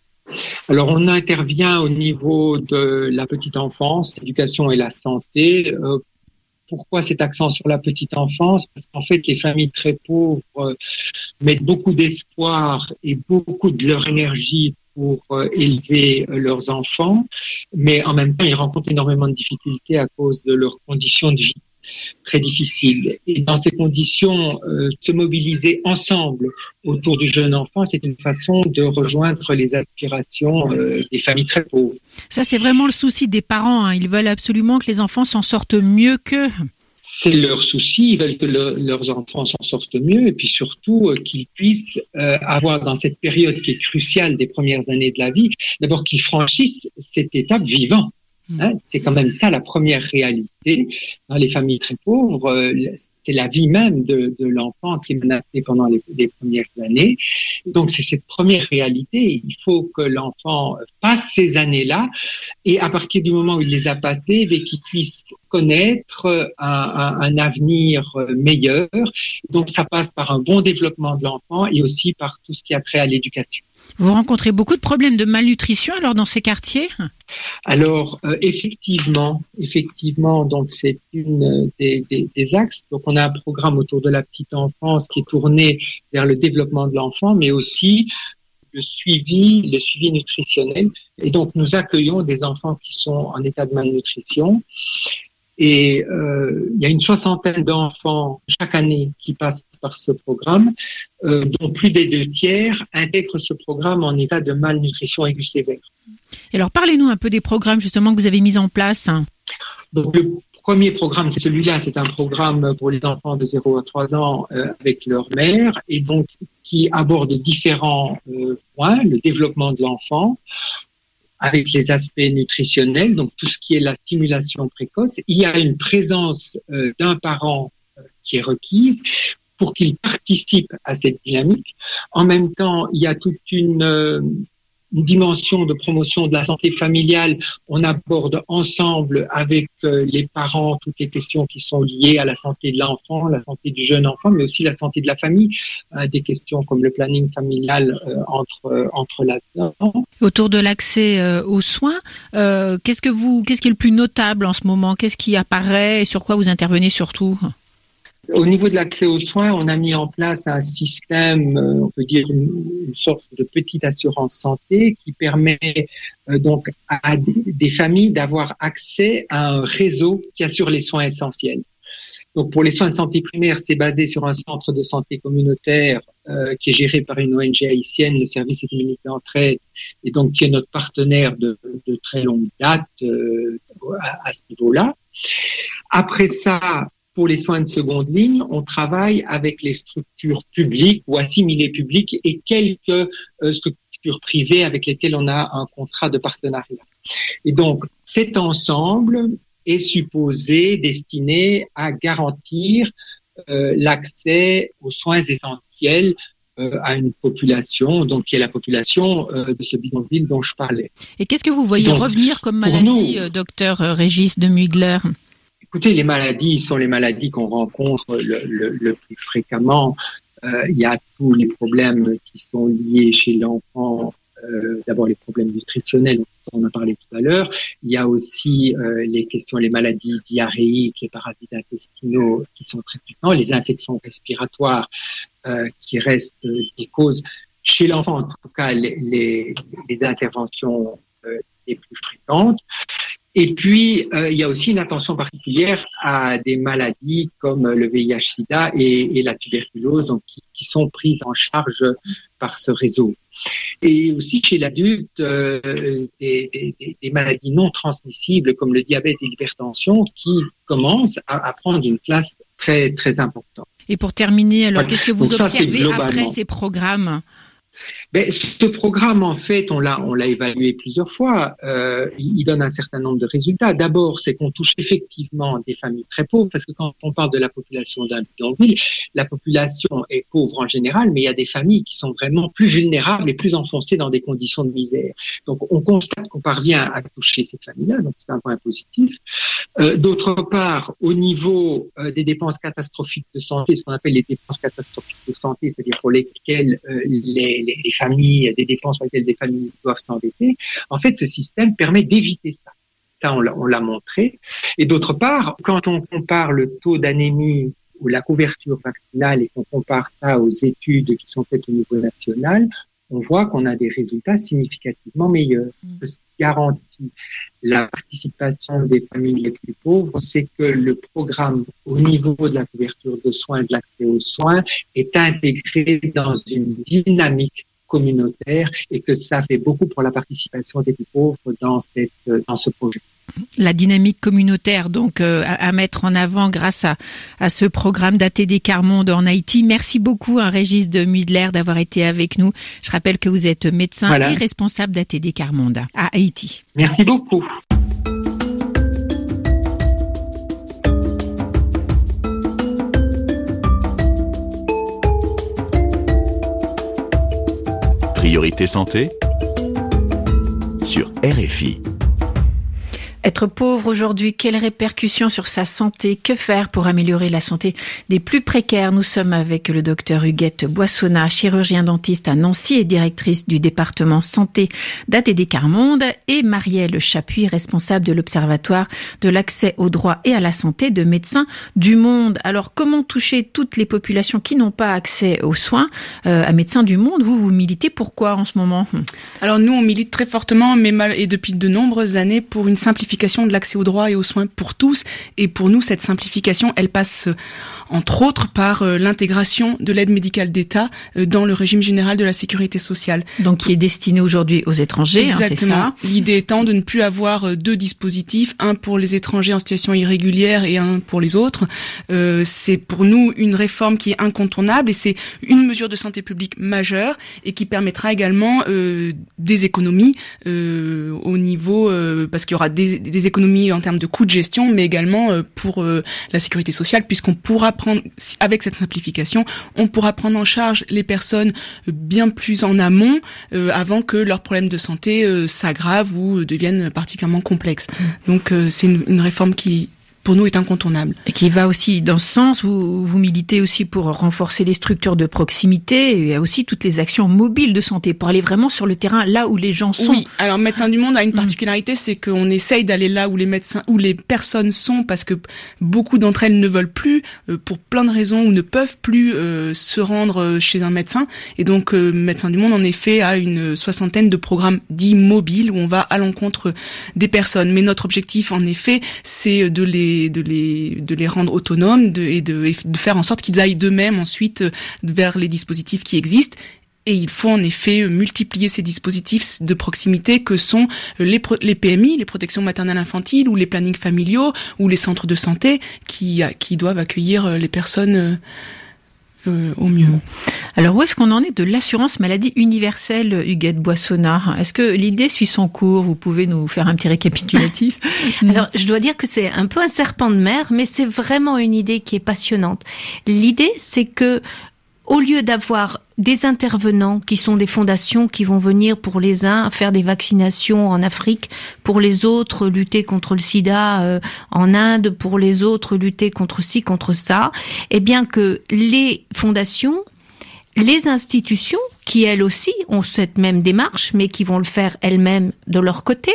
[SPEAKER 12] Alors on intervient au niveau de la petite enfance, l'éducation et la santé. Euh, pourquoi cet accent sur la petite enfance? Parce qu'en fait les familles très pauvres euh, mettent beaucoup d'espoir et beaucoup de leur énergie pour euh, élever euh, leurs enfants, mais en même temps ils rencontrent énormément de difficultés à cause de leurs conditions de vie très difficile. Et dans ces conditions, euh, se mobiliser ensemble autour du jeune enfant, c'est une façon de rejoindre les aspirations euh, des familles très pauvres.
[SPEAKER 3] Ça, c'est vraiment le souci des parents. Hein. Ils veulent absolument que les enfants s'en sortent mieux qu'eux.
[SPEAKER 12] C'est leur souci, ils veulent que le, leurs enfants s'en sortent mieux et puis surtout euh, qu'ils puissent euh, avoir dans cette période qui est cruciale des premières années de la vie, d'abord qu'ils franchissent cette étape vivant. Hein, c'est quand même ça la première réalité. Dans les familles très pauvres, euh, c'est la vie même de, de l'enfant qui est menacée pendant les, les premières années. Donc c'est cette première réalité. Il faut que l'enfant passe ces années-là et à partir du moment où il les a passées, qu'il puisse connaître un, un, un avenir meilleur. Donc ça passe par un bon développement de l'enfant et aussi par tout ce qui a trait à l'éducation.
[SPEAKER 3] Vous rencontrez beaucoup de problèmes de malnutrition alors dans ces quartiers ?
[SPEAKER 12] Alors euh, effectivement, effectivement, donc c'est une des, des, des axes. Donc on a un programme autour de la petite enfance qui est tourné vers le développement de l'enfant, mais aussi le suivi, le suivi nutritionnel. Et donc nous accueillons des enfants qui sont en état de malnutrition. Et euh, il y a une soixantaine d'enfants chaque année qui passent par ce programme, euh, dont plus des deux tiers intègrent ce programme en état de malnutrition aiguë sévère.
[SPEAKER 3] Et alors parlez-nous un peu des programmes justement que vous avez mis en place.
[SPEAKER 12] Donc le premier programme, c'est celui-là, c'est un programme pour les enfants de zéro à trois ans euh, avec leur mère, et donc qui aborde différents euh, points, le développement de l'enfant, avec les aspects nutritionnels, donc tout ce qui est la stimulation précoce. Il y a une présence euh, d'un parent euh, qui est requise pour qu'il participe à cette dynamique. En même temps, il y a toute une... Euh, une dimension de promotion de la santé familiale. On aborde ensemble avec euh, les parents toutes les questions qui sont liées à la santé de l'enfant, la santé du jeune enfant, mais aussi la santé de la famille, euh, des questions comme le planning familial euh, entre euh, entre là-dedans.
[SPEAKER 3] Autour de l'accès euh, aux soins, euh, qu'est-ce que vous, qu'est-ce qui est le plus notable en ce moment? Qu'est-ce qui apparaît et sur quoi vous intervenez surtout?
[SPEAKER 12] Au niveau de l'accès aux soins, on a mis en place un système, euh, on peut dire une, une sorte de petite assurance santé qui permet euh, donc à, à des, des familles d'avoir accès à un réseau qui assure les soins essentiels. Donc pour les soins de santé primaire, c'est basé sur un centre de santé communautaire euh, qui est géré par une O N G haïtienne, le service Économique d'Entraide, et donc qui est notre partenaire de, de très longue date euh, à, à ce niveau-là. Après ça, pour les soins de seconde ligne, on travaille avec les structures publiques ou assimilées publiques et quelques euh, structures privées avec lesquelles on a un contrat de partenariat. Et donc, cet ensemble est supposé, destiné à garantir euh, l'accès aux soins essentiels euh, à une population, donc qui est la population euh, de ce bidonville dont je parlais.
[SPEAKER 3] Et qu'est-ce que vous voyez donc revenir comme maladie, nous, docteur Régis de Mugler?
[SPEAKER 12] Écoutez, les maladies sont les maladies qu'on rencontre le, le, le plus fréquemment. Euh, il y a tous les problèmes qui sont liés chez l'enfant. Euh, d'abord les problèmes nutritionnels, dont on a parlé tout à l'heure. Il y a aussi euh, les questions, les maladies diarrhéiques, les parasites intestinaux qui sont très fréquents, les infections respiratoires euh, qui restent des causes chez l'enfant, en tout cas les, les, les interventions euh, les plus fréquentes. Et puis, euh, il y a aussi une attention particulière à des maladies comme le V I H sida et, et la tuberculose, donc qui, qui sont prises en charge par ce réseau. Et aussi chez l'adulte, euh, des, des, des maladies non transmissibles comme le diabète et l'hypertension qui commencent à, à prendre une place très, très importante.
[SPEAKER 3] Et pour terminer, alors, voilà. Qu'est-ce que vous donc observez
[SPEAKER 12] ça,
[SPEAKER 3] après ces programmes ?
[SPEAKER 12] Ben, ce programme, en fait, on l'a, on l'a évalué plusieurs fois. Euh, il donne un certain nombre de résultats. D'abord, c'est qu'on touche effectivement des familles très pauvres, parce que quand on parle de la population d'un bidonville, la population est pauvre en général, mais il y a des familles qui sont vraiment plus vulnérables et plus enfoncées dans des conditions de misère. Donc, on constate qu'on parvient à toucher ces familles-là, donc c'est un point positif. Euh, d'autre part, au niveau euh, des dépenses catastrophiques de santé, ce qu'on appelle les dépenses catastrophiques de santé, c'est-à-dire pour lesquelles euh, les, les, les familles, des dépenses pour lesquelles des familles doivent s'endetter, en fait, ce système permet d'éviter ça. Ça, on l'a, on l'a montré. Et d'autre part, quand on compare le taux d'anémie ou la couverture vaccinale et qu'on compare ça aux études qui sont faites au niveau national, on voit qu'on a des résultats significativement meilleurs. Ce qui garantit la participation des familles les plus pauvres, c'est que le programme au niveau de la couverture de soins et de l'accès aux soins est intégré dans une dynamique communautaire et que ça fait beaucoup pour la participation des plus pauvres dans, cette, dans ce projet.
[SPEAKER 3] La dynamique communautaire donc euh, à, à mettre en avant grâce à, à ce programme d'A T D Quart Monde en Haïti. Merci beaucoup à Régis de Mugler d'avoir été avec nous. Je rappelle que vous êtes médecin voilà. et responsable d'A T D Quart Monde à Haïti.
[SPEAKER 12] Merci beaucoup.
[SPEAKER 2] Priorité santé sur R F I.
[SPEAKER 3] Être pauvre aujourd'hui, quelles répercussions sur sa santé? Que faire pour améliorer la santé des plus précaires? Nous sommes avec le docteur Huguette Boissonnat, chirurgien dentiste à Nancy et directrice du département santé d'A T D Quart Monde, et Marielle Chapuis, responsable de l'Observatoire de l'accès aux droits et à la santé de Médecins du Monde. Alors, comment toucher toutes les populations qui n'ont pas accès aux soins euh, à Médecins du Monde? Vous, vous militez pourquoi en ce moment?
[SPEAKER 5] Alors nous, on milite très fortement, mais mal, et depuis de nombreuses années, pour une simplification simplification de l'accès aux droits et aux soins pour tous. Et pour nous, cette simplification, elle passe entre autres par euh, l'intégration de l'aide médicale d'État euh, dans le régime général de la sécurité sociale.
[SPEAKER 3] Donc qui est destiné aujourd'hui aux étrangers.
[SPEAKER 5] Exactement.
[SPEAKER 3] Hein, c'est ça.
[SPEAKER 5] L'idée étant de ne plus avoir euh, deux dispositifs, un pour les étrangers en situation irrégulière et un pour les autres. Euh, c'est pour nous une réforme qui est incontournable et c'est une mesure de santé publique majeure et qui permettra également euh, des économies euh, au niveau, euh, parce qu'il y aura des, des économies en termes de coûts de gestion, mais également euh, pour euh, la sécurité sociale, puisqu'on pourra prendre, avec cette simplification, on pourra prendre en charge les personnes bien plus en amont, euh, avant que leurs problèmes de santé euh, s'aggravent ou deviennent particulièrement complexes. Donc euh, c'est une, une réforme qui, pour nous, est incontournable.
[SPEAKER 3] Et qui va aussi dans ce sens, vous, vous militez aussi pour renforcer les structures de proximité, et il y a aussi toutes les actions mobiles de santé, pour aller vraiment sur le terrain, là où les gens sont.
[SPEAKER 5] Oui, alors Médecins du Monde a une particularité, mmh. c'est qu'on essaye d'aller là où les médecins, où les personnes sont, parce que beaucoup d'entre elles ne veulent plus, euh, pour plein de raisons, ou ne peuvent plus euh, se rendre chez un médecin. Et donc, euh, Médecins du Monde, en effet, a une soixantaine de programmes dits mobiles, où on va à l'encontre des personnes. Mais notre objectif, en effet, c'est de les de les de les rendre autonomes de, et, de, et de faire en sorte qu'ils aillent d'eux-mêmes ensuite vers les dispositifs qui existent. Et il faut en effet multiplier ces dispositifs de proximité que sont les, les P M I, les protections maternelles infantiles, ou les plannings familiaux, ou les centres de santé qui, qui doivent accueillir les personnes Euh, au mieux.
[SPEAKER 3] Alors où est-ce qu'on en est de l'assurance maladie universelle, Huguette Boissonnat? Est-ce que l'idée suit son cours? Vous pouvez nous faire un petit récapitulatif?
[SPEAKER 4] Alors je dois dire que c'est un peu un serpent de mer, mais c'est vraiment une idée qui est passionnante. L'idée, c'est que au lieu d'avoir des intervenants qui sont des fondations qui vont venir pour les uns faire des vaccinations en Afrique, pour les autres lutter contre le sida euh, en Inde, pour les autres lutter contre ci, contre ça, eh bien que les fondations, les institutions, qui elles aussi ont cette même démarche, mais qui vont le faire elles-mêmes de leur côté,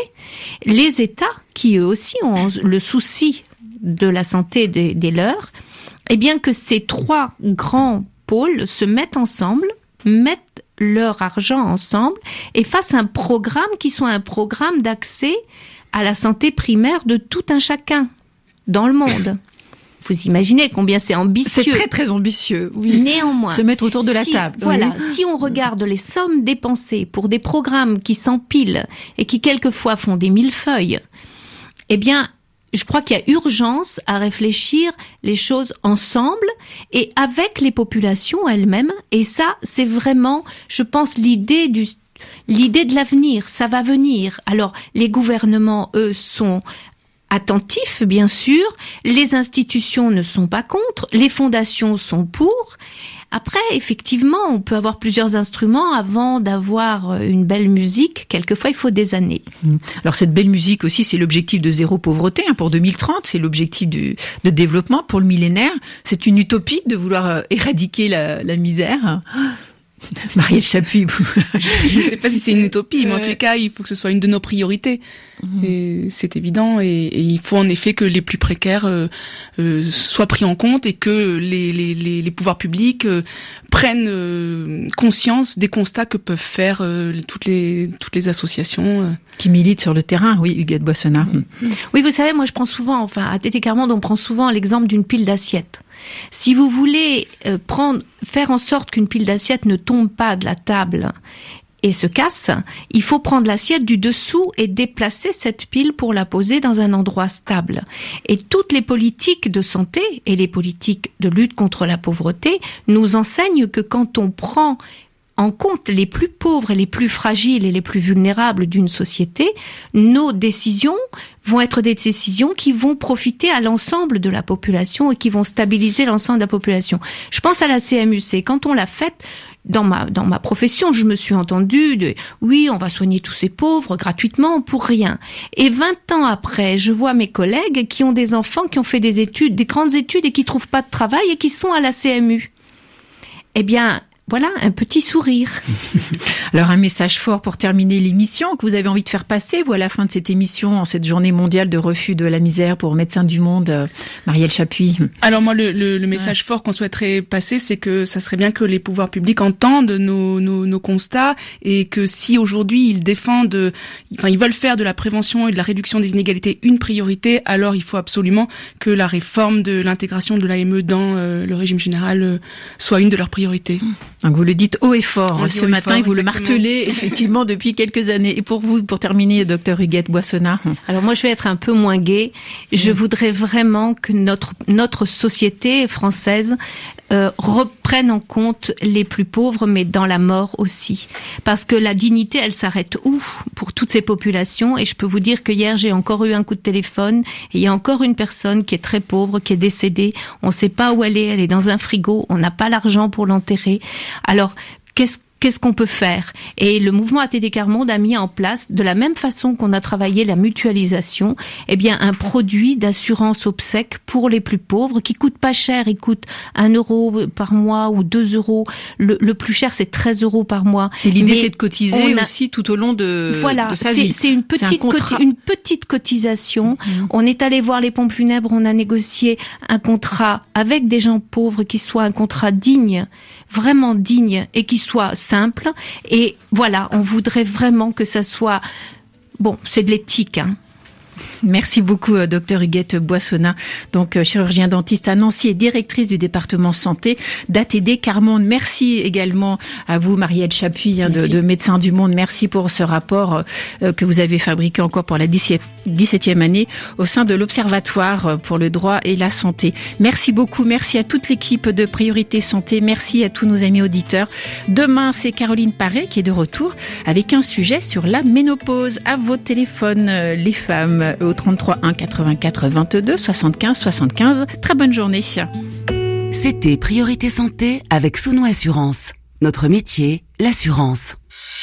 [SPEAKER 4] les États, qui eux aussi ont le souci de la santé des, des leurs, eh bien que ces trois grands pôles se mettent ensemble, mettent leur argent ensemble et fassent un programme qui soit un programme d'accès à la santé primaire de tout un chacun dans le monde. Vous imaginez combien c'est ambitieux.
[SPEAKER 3] C'est très très ambitieux, oui.
[SPEAKER 4] Néanmoins,
[SPEAKER 3] se mettre autour de la
[SPEAKER 4] si,
[SPEAKER 3] table.
[SPEAKER 4] Voilà,
[SPEAKER 3] oui.
[SPEAKER 4] Si on regarde les sommes dépensées pour des programmes qui s'empilent et qui quelquefois font des millefeuilles, eh bien, je crois qu'il y a urgence à réfléchir les choses ensemble et avec les populations elles-mêmes. Et ça, c'est vraiment, je pense, l'idée du, l'idée de l'avenir. Ça va venir. Alors, les gouvernements, eux, sont attentifs, bien sûr. Les institutions ne sont pas contre. Les fondations sont pour. Après, effectivement, on peut avoir plusieurs instruments avant d'avoir une belle musique. Quelquefois, il faut des années.
[SPEAKER 3] Alors, cette belle musique aussi, c'est l'objectif de zéro pauvreté hein, pour deux mille trente. C'est l'objectif du, de développement pour le millénaire. C'est une utopie de vouloir éradiquer la, la misère. Marielle Chapuis.
[SPEAKER 5] Je ne sais pas si c'est une utopie, mais en tous les cas, il faut que ce soit une de nos priorités. Mmh. Et c'est évident. Et, et il faut en effet que les plus précaires euh, euh, soient pris en compte et que les, les, les, les pouvoirs publics euh, prennent euh, conscience des constats que peuvent faire euh, toutes les toutes les associations euh.
[SPEAKER 3] qui militent sur le terrain. Oui, Huguette Boissonnat.
[SPEAKER 4] Mmh. Oui, vous savez, moi je prends souvent, enfin à T T Carmonde, on prend souvent l'exemple d'une pile d'assiettes. Si vous voulez euh, prendre, faire en sorte qu'une pile d'assiettes ne tombe pas de la table et se casse, il faut prendre l'assiette du dessous et déplacer cette pile pour la poser dans un endroit stable. Et toutes les politiques de santé et les politiques de lutte contre la pauvreté nous enseignent que quand on prend en compte les plus pauvres et les plus fragiles et les plus vulnérables d'une société, nos décisions vont être des décisions qui vont profiter à l'ensemble de la population et qui vont stabiliser l'ensemble de la population. Je pense à la C M U C. Quand on l'a faite, dans ma, dans ma profession, je me suis entendue de « oui, on va soigner tous ces pauvres gratuitement pour rien ». Et vingt ans après, je vois mes collègues qui ont des enfants qui ont fait des études, des grandes études et qui trouvent pas de travail et qui sont à la C M U. Eh bien, voilà, un petit sourire.
[SPEAKER 3] Alors un message fort pour terminer l'émission que vous avez envie de faire passer, vous, à la fin de cette émission, en cette journée mondiale de refus de la misère pour Médecins du Monde, euh, Marielle Chapuis.
[SPEAKER 5] Alors moi, le, le, le message ouais. fort qu'on souhaiterait passer, c'est que ça serait bien que les pouvoirs publics entendent nos, nos, nos constats, et que si aujourd'hui ils défendent, enfin ils veulent faire de la prévention et de la réduction des inégalités une priorité, alors il faut absolument que la réforme de l'intégration de l'A M E dans euh, le régime général euh, soit une de leurs priorités.
[SPEAKER 3] Donc vous le dites haut et fort ce matin, et vous
[SPEAKER 5] exactement.
[SPEAKER 3] le martelez effectivement depuis quelques années. Et pour vous, pour terminer, docteur Huguette Boissonnat.
[SPEAKER 4] Alors moi, je vais être un peu moins gaie. Je mmh. voudrais vraiment que notre notre société française euh, reprenne en compte les plus pauvres, mais dans la mort aussi, parce que la dignité, elle s'arrête où pour toutes ces populations? Et je peux vous dire que hier, j'ai encore eu un coup de téléphone, et il y a encore une personne qui est très pauvre, qui est décédée. On ne sait pas où elle est. Elle est dans un frigo. On n'a pas l'argent pour l'enterrer. Alors, qu'est-ce Qu'est-ce qu'on peut faire? Et le mouvement A T D Quart Monde a mis en place, de la même façon qu'on a travaillé la mutualisation, eh bien un produit d'assurance obsèque pour les plus pauvres qui coûte pas cher. Il coûte un euro par mois ou deux euros. Le, le plus cher, c'est treize euros par mois.
[SPEAKER 3] Et l'idée, c'est de cotiser a... aussi tout au long de,
[SPEAKER 4] voilà,
[SPEAKER 3] de sa
[SPEAKER 4] c'est,
[SPEAKER 3] vie.
[SPEAKER 4] C'est une petite, c'est un coti- une petite cotisation. Mmh. On est allé voir les pompes funèbres, on a négocié un contrat avec des gens pauvres qui soit un contrat digne, vraiment digne, et qui soit simple. Et voilà, on voudrait vraiment que ça soit... Bon, c'est de l'éthique, hein.
[SPEAKER 3] Merci beaucoup, docteur Huguette Boissonnat, donc chirurgien dentiste à Nancy et directrice du département santé d'A T D Quart Monde. Merci également à vous, Marielle Chapuis, hein, de, de Médecins du Monde. Merci pour ce rapport euh, que vous avez fabriqué encore pour la dix-septième année au sein de l'Observatoire pour le droit et la santé. Merci beaucoup. Merci à toute l'équipe de Priorité Santé. Merci à tous nos amis auditeurs. Demain, c'est Caroline Paré qui est de retour avec un sujet sur la ménopause. À vos téléphones, les femmes, au trente-trois un quatre-vingt-quatre vingt-deux soixante-quinze soixante-quinze. Très bonne journée.
[SPEAKER 1] C'était Priorité Santé avec Souno Assurance. Notre métier, l'assurance.